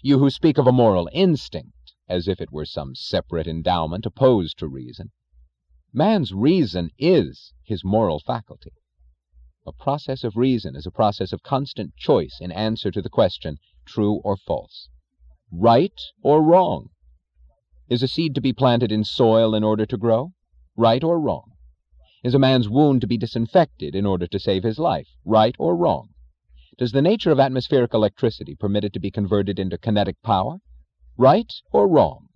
You who speak of a moral instinct, as if it were some separate endowment opposed to reason. Man's reason is his moral faculty. A process of reason is a process of constant choice in answer to the question, true or false, right or wrong. Is a seed to be planted in soil in order to grow? Right or wrong? Is a man's wound to be disinfected in order to save his life? Right or wrong? Does the nature of atmospheric electricity permit it to be converted into kinetic power? Right or wrong?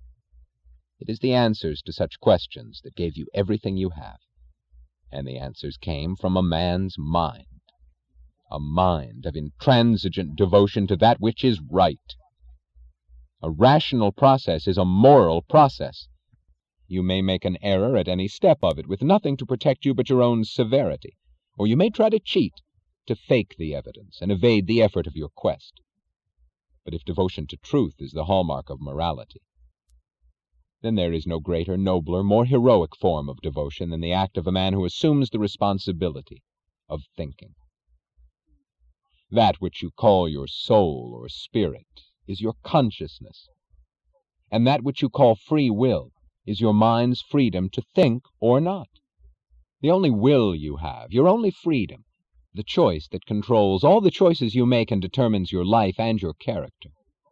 It is the answers to such questions that gave you everything you have. And the answers came from a man's mind. A mind of intransigent devotion to that which is right. A rational process is a moral process. You may make an error at any step of it with nothing to protect you but your own severity, or you may try to cheat, to fake the evidence and evade the effort of your quest. But if devotion to truth is the hallmark of morality, then there is no greater, nobler, more heroic form of devotion than the act of a man who assumes the responsibility of thinking. That which you call your soul or spirit is your consciousness, and that which you call free will is your mind's freedom to think or not. The only will you have, your only freedom, the choice that controls all the choices you make and determines your life and your character.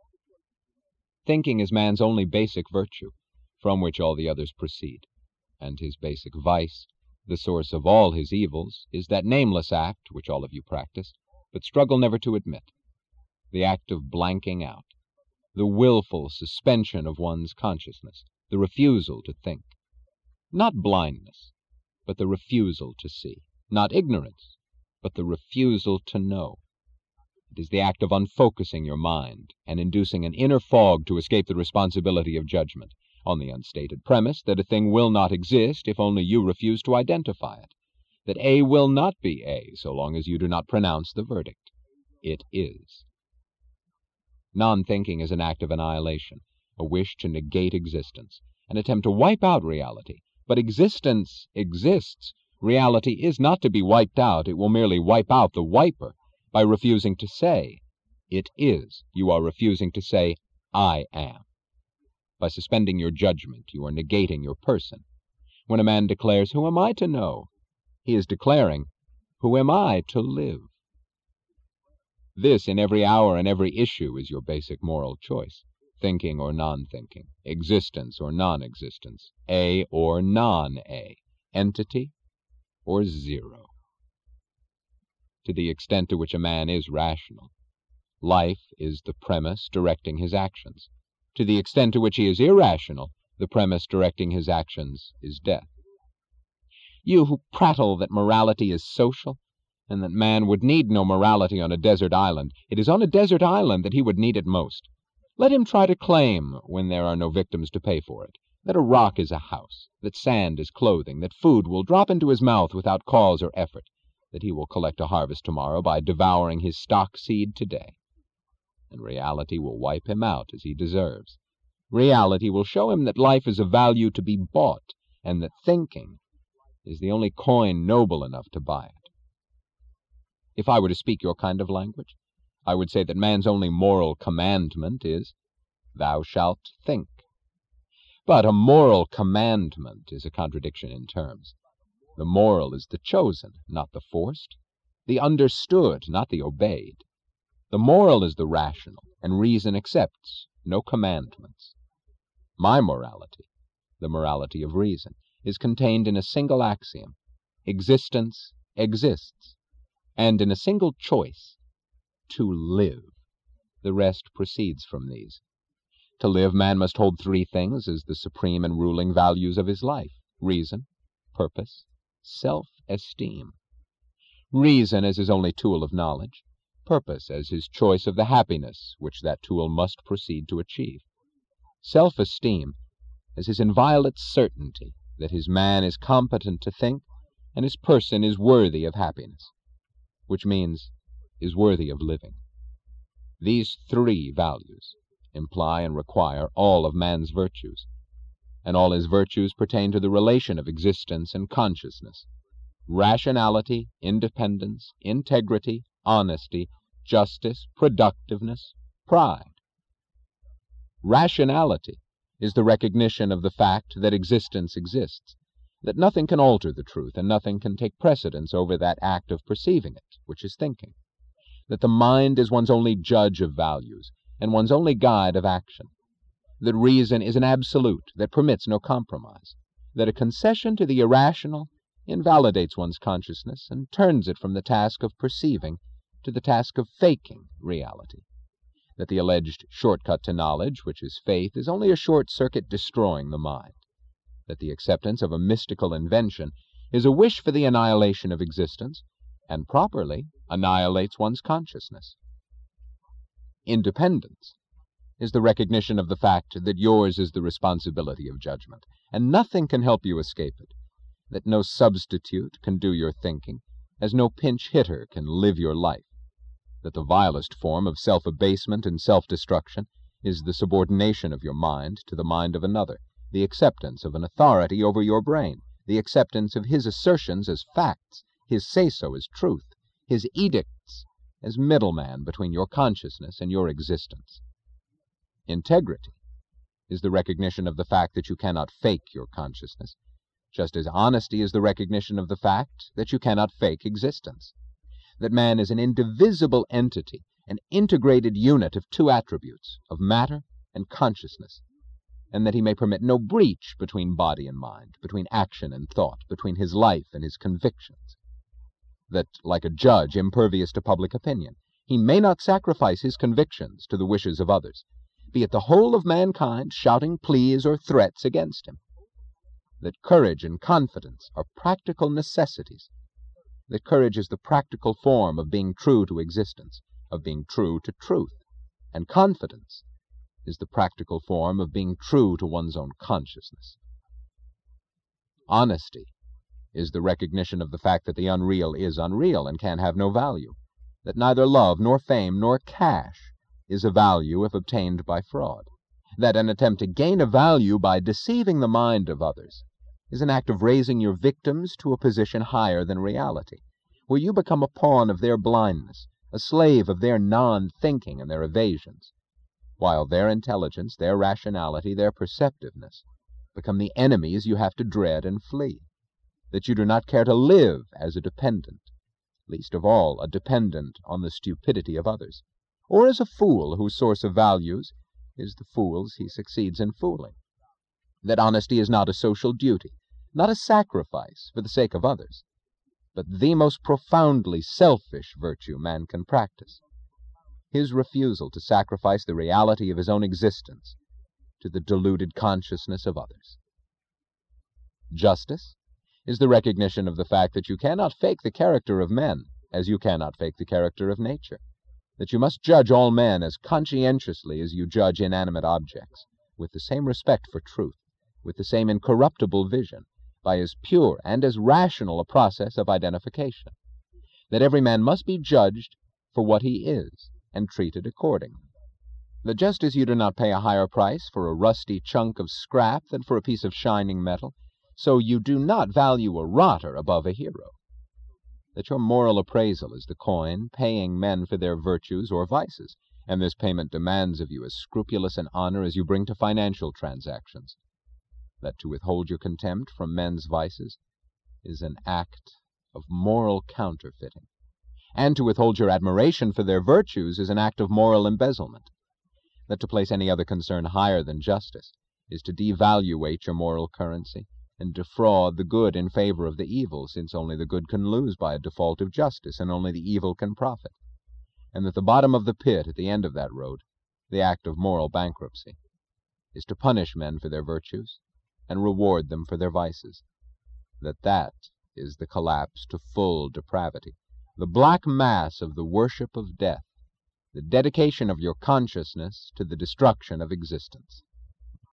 Thinking is man's only basic virtue, from which all the others proceed, and his basic vice, the source of all his evils, is that nameless act which all of you practice, but struggle never to admit, the act of blanking out, the willful suspension of one's consciousness, the refusal to think. Not blindness, but the refusal to see. Not ignorance, but the refusal to know. It is the act of unfocusing your mind and inducing an inner fog to escape the responsibility of judgment, on the unstated premise that a thing will not exist if only you refuse to identify it, that A will not be A so long as you do not pronounce the verdict. It is. Non-thinking is an act of annihilation, a wish to negate existence, an attempt to wipe out reality. But existence exists. Reality is not to be wiped out. It will merely wipe out the wiper by refusing to say, it is. You are refusing to say, I am. By suspending your judgment, you are negating your person. When a man declares, who am I to know? He is declaring, who am I to live? This, in every hour and every issue, is your basic moral choice. Thinking or non-thinking, existence or non-existence, A or non-A, entity or zero. To the extent to which a man is rational, life is the premise directing his actions. To the extent to which he is irrational, the premise directing his actions is death. You who prattle that morality is social, and that man would need no morality on a desert island, it is on a desert island that he would need it most. Let him try to claim, when there are no victims to pay for it, that a rock is a house, that sand is clothing, that food will drop into his mouth without cause or effort, that he will collect a harvest tomorrow by devouring his stock seed today. And reality will wipe him out as he deserves. Reality will show him that life is a value to be bought, and that thinking is the only coin noble enough to buy it. If I were to speak your kind of language, I would say that man's only moral commandment is, thou shalt think. But a moral commandment is a contradiction in terms. The moral is the chosen, not the forced, the understood, not the obeyed. The moral is the rational, and reason accepts no commandments. My morality, the morality of reason, is contained in a single axiom: existence exists, and in a single choice: to live. The rest proceeds from these. To live, man must hold three things as the supreme and ruling values of his life: reason, purpose, self-esteem. Reason as his only tool of knowledge, purpose as his choice of the happiness which that tool must proceed to achieve, self-esteem as his inviolate certainty that his man is competent to think and his person is worthy of happiness, which means is worthy of living. These three values imply and require all of man's virtues, and all his virtues pertain to the relation of existence and consciousness: rationality, independence, integrity, honesty, justice, productiveness, pride. Rationality is the recognition of the fact that existence exists, that nothing can alter the truth and nothing can take precedence over that act of perceiving it, which is thinking, that the mind is one's only judge of values and one's only guide of action, that reason is an absolute that permits no compromise, that a concession to the irrational invalidates one's consciousness and turns it from the task of perceiving to the task of faking reality, that the alleged shortcut to knowledge, which is faith, is only a short circuit destroying the mind, that the acceptance of a mystical invention is a wish for the annihilation of existence, and properly annihilates one's consciousness. Independence is the recognition of the fact that yours is the responsibility of judgment, and nothing can help you escape it, that no substitute can do your thinking, as no pinch hitter can live your life, that the vilest form of self-abasement and self-destruction is the subordination of your mind to the mind of another, the acceptance of an authority over your brain, the acceptance of his assertions as facts, his say-so as truth, his edicts as middleman between your consciousness and your existence. Integrity is the recognition of the fact that you cannot fake your consciousness, just as honesty is the recognition of the fact that you cannot fake existence, that man is an indivisible entity, an integrated unit of two attributes, of matter and consciousness, and that he may permit no breach between body and mind, between action and thought, between his life and his convictions, that, like a judge impervious to public opinion, he may not sacrifice his convictions to the wishes of others, be it the whole of mankind shouting pleas or threats against him, that courage and confidence are practical necessities, that courage is the practical form of being true to existence, of being true to truth, and confidence is the practical form of being true to one's own consciousness. Honesty is the recognition of the fact that the unreal is unreal and can have no value, that neither love nor fame nor cash is a value if obtained by fraud, that an attempt to gain a value by deceiving the mind of others is an act of raising your victims to a position higher than reality, where you become a pawn of their blindness, a slave of their non-thinking and their evasions, while their intelligence, their rationality, their perceptiveness become the enemies you have to dread and flee, that you do not care to live as a dependent, least of all a dependent on the stupidity of others, or as a fool whose source of values is the fools he succeeds in fooling, that honesty is not a social duty, not a sacrifice for the sake of others, but the most profoundly selfish virtue man can practice, his refusal to sacrifice the reality of his own existence to the deluded consciousness of others. Justice is the recognition of the fact that you cannot fake the character of men as you cannot fake the character of nature, that you must judge all men as conscientiously as you judge inanimate objects, with the same respect for truth, with the same incorruptible vision, by as pure and as rational a process of identification, that every man must be judged for what he is, and treated accordingly, that just as you do not pay a higher price for a rusty chunk of scrap than for a piece of shining metal, so you do not value a rotter above a hero, that your moral appraisal is the coin paying men for their virtues or vices, and this payment demands of you as scrupulous an honor as you bring to financial transactions, that to withhold your contempt from men's vices is an act of moral counterfeiting, and to withhold your admiration for their virtues is an act of moral embezzlement, that to place any other concern higher than justice is to devaluate your moral currency, and defraud the good in favor of the evil, since only the good can lose by a default of justice, and only the evil can profit, and that the bottom of the pit at the end of that road, the act of moral bankruptcy, is to punish men for their virtues and reward them for their vices, that is the collapse to full depravity, the black mass of the worship of death, the dedication of your consciousness to the destruction of existence.